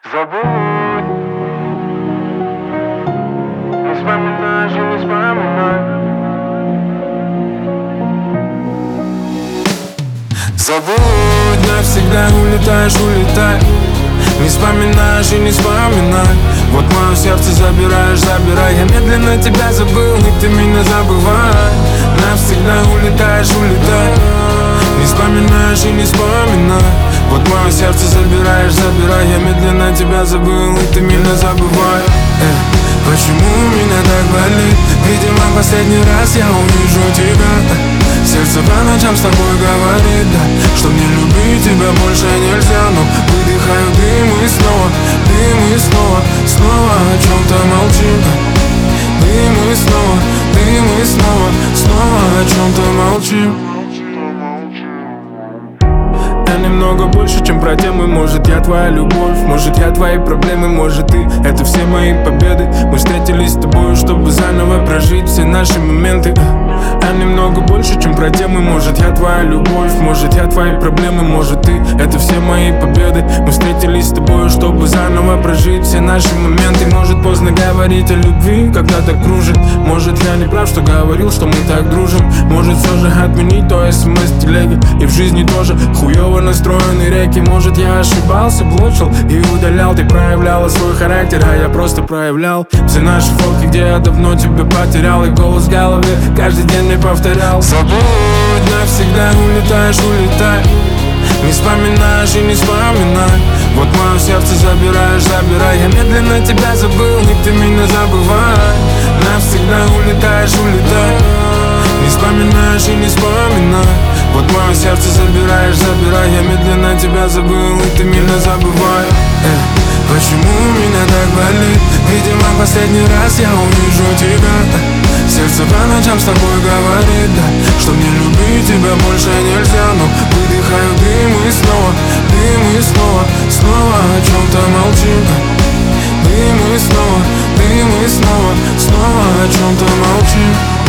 Забудь, не вспоминай же, не вспоминай. Забудь, навсегда улетаешь, улетай. Не вспоминаешь и не вспоминай. Вот мое сердце забираешь, забирай. Я медленно тебя забыл, и ты меня забывай. Навсегда улетаешь, улетай. Не вспоминаешь и не вспоминай. Вот мое сердце забираешь, забирай. Я медленно тебя забыл, и ты меня забывай. Почему меня так болит? Видимо, последний раз я увижу тебя. Сердце по ночам с тобой говорит, да, что мне любить тебя больше нельзя. Но выдыхаю дым и снова, снова о чем-то молчим. Дым и снова, снова о чем-то молчим. Я немного больше, чем про темы. Может, я твоя любовь, может, я твои проблемы, может, ты — это все мои победы. Мы встретились с тобой, чтобы заново прожить все наши моменты. Я немного больше, чем про темы. Может, я твоя любовь, может, я твои проблемы, может, ты — это все мои победы. Мы встретились с тобой, чтобы заново прожить все наши моменты. Может, поздно говорить о любви, когда так кружит. Может, я не прав, что говорил, что мы так дружим. Может, все же отменить то смс-телеги. И в жизни тоже хуёво настроенные реки. Может, я ошибался, блочил и удалял. Ты проявляла свой характер, а я просто проявлял все наши фотки, где я давно тебя потерял. И голос в голове каждый день мне повторял: забудь, навсегда улетаешь, улетай. Не вспоминаешь и не вспоминай. Вот мое сердце забираешь, забирай. Я медленно тебя забыл, и ты меня забывай. Навсегда улетаешь, улетай. Не вспоминаешь и не вспоминай. Вот мое сердце забираешь, забирай. Я медленно тебя забыл, и ты меня забывай. Почему меня так болит? Видимо, последний раз я увижу тебя. Сердце по ночам с тобой говорит, да, что мне любить тебя больше нельзя. Но выдыхаю дым и снова, снова о чем-то молчим. Дым и снова, снова о чем-то молчим.